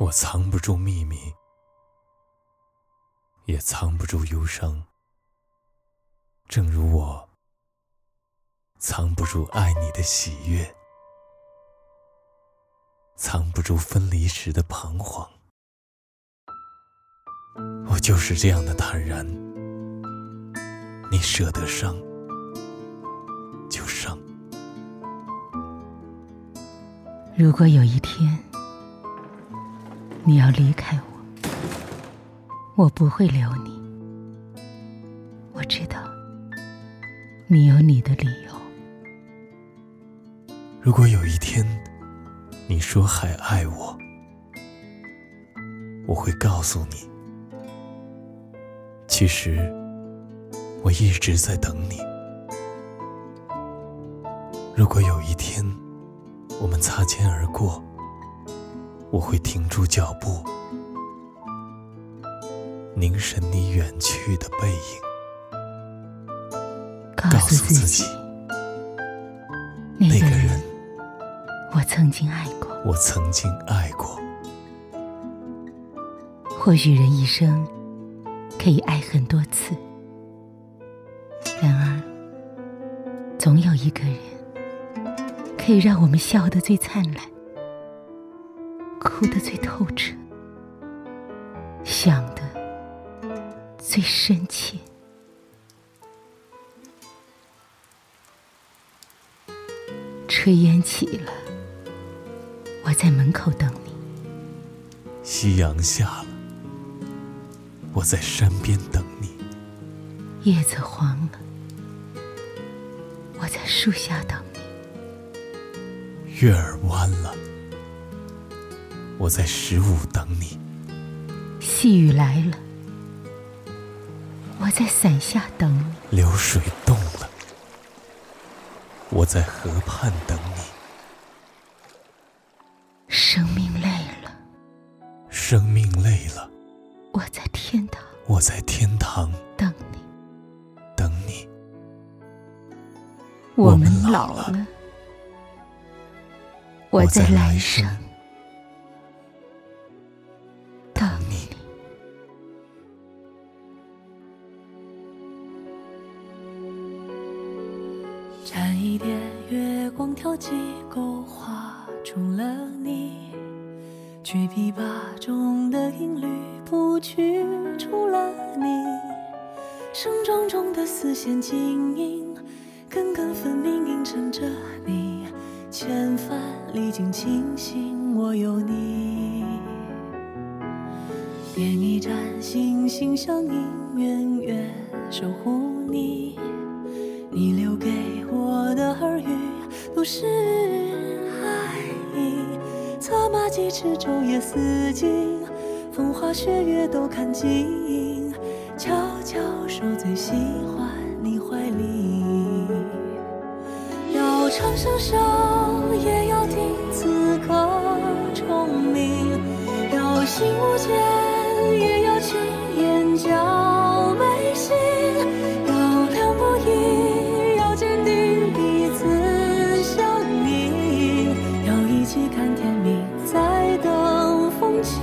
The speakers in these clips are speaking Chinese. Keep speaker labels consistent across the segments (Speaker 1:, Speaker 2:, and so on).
Speaker 1: 我藏不住秘密，也藏不住忧伤，正如我藏不住爱你的喜悦，藏不住分离时的彷徨。我就是这样的坦然，你舍得伤就伤。
Speaker 2: 如果有一天你要离开我不会留你。我知道你有你的理由。
Speaker 1: 如果有一天你说还爱我，我会告诉你，其实我一直在等你。如果有一天我们擦肩而过，我会停住脚步，凝神你远去的背影，
Speaker 2: 告诉自己，那个人我曾经爱过。
Speaker 1: 我曾经爱过。
Speaker 2: 或许人一生可以爱很多次，然而总有一个人可以让我们笑得最灿烂，哭得最透彻，想得最深切。炊烟起了，我在门口等你。
Speaker 1: 夕阳下了，我在山边等你。
Speaker 2: 叶子黄了，我在树下等你。
Speaker 1: 月儿弯了，我在15等你。
Speaker 2: 细雨来了，我在伞下等你。
Speaker 1: 流水动了，我在河畔等你。
Speaker 2: 生命累了，
Speaker 1: 生命累了，
Speaker 2: 我在天堂。
Speaker 1: 我在天堂
Speaker 2: 等你。
Speaker 1: 等你。
Speaker 2: 我们老了，我在来生等你。
Speaker 3: 沾一点月光挑几勾画出了你，去琵琶中的音律谱曲出了你，声中中的丝线晶莹，根根分明映衬着你，千帆历经清醒我有你。点一盏心心相印，远远守护你，你留给我的耳语都是爱意，策马疾驰昼夜思尽，风花雪月都看晶莹，悄悄守最喜欢你怀里。要长相守，也要听此刻虫鸣，要心无间，也要亲眼交眉心，要两不疑，要坚定彼此相依，要一起看天明，再等风起。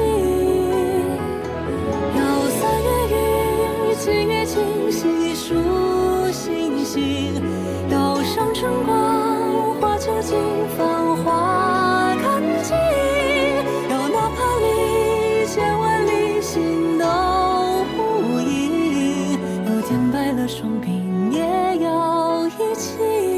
Speaker 3: 要3月雨，7月晴，细数星星，要上春光，花秋尽，繁花看尽，要哪怕离千万里，心都呼应，要颠败了双鬓，也要一起。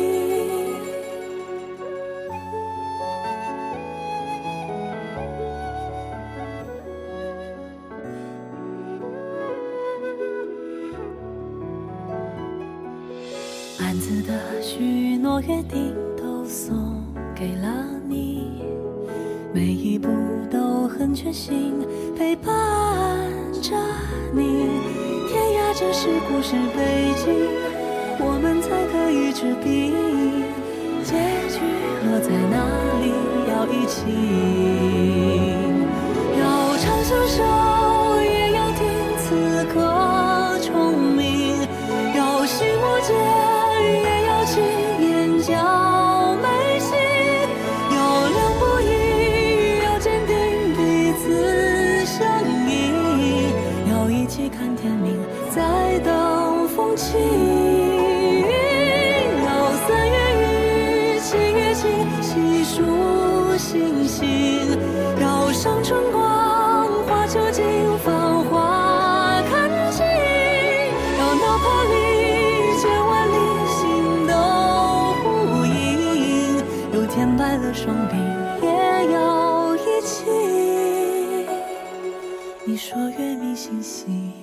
Speaker 3: 暗自的许诺约定都送给了你，每一步都很全心陪伴着你，天涯这是故事背景，我们才可以执笔，结局落在哪里要一起，要长相守，也要听此刻虫鸣，要心无间，也要亲眼交眉心，要两不疑，要坚定彼此情。要3月雨7月晴，细数星星。要上春光，花秋尽，繁花看尽。要哪怕历千万里，心都呼应。有天白了双鬓，也要一起。你说月明星稀。